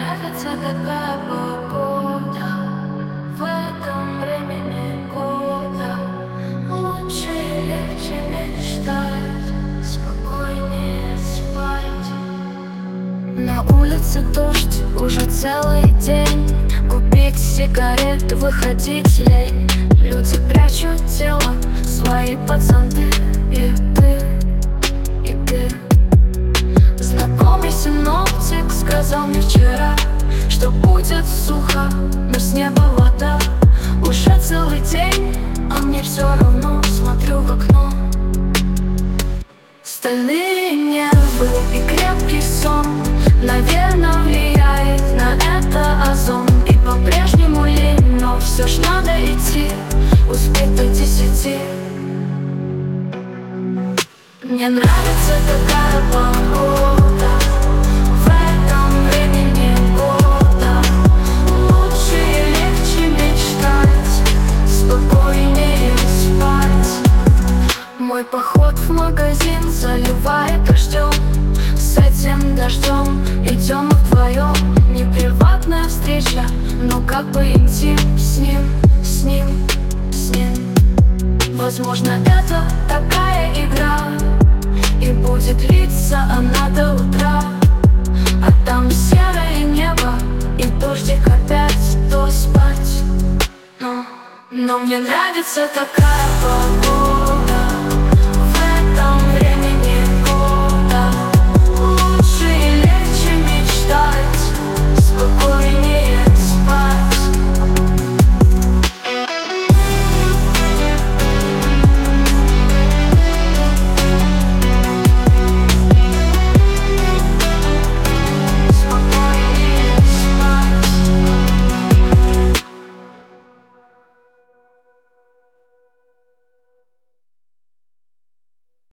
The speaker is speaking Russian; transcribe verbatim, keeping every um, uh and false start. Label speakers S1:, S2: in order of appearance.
S1: нравится такая погода в этом времени года. Лучше и легче мечтать, спокойнее спать. На улице дождь уже целый день. Купить сигарет, выходить лень. Люди прячут тело, свои пацаны. И ты, и ты. Знакомый синоптик сказал мне вчера, что будет сухо, но с неба вода. Уже целый день, а мне все равно. Смотрю в окно. Стальные нервы и крепкий сон, наверное, влияет на это озон. И по-прежнему лень, но все ж надо идти, успеть до десяти. Мне нравится такая погода в этом времени года. Лучше и легче мечтать, спокойнее спать. Мой поход в магазин заливает дождем. С этим дождем идем вдвоем. Не приватная встреча, но как бы интим. С ним, с ним, с ним. Возможно, это такая игра, и будет длиться она до утра. А там серое небо и дождик опять, то спать. Но, но мне нравится такая погода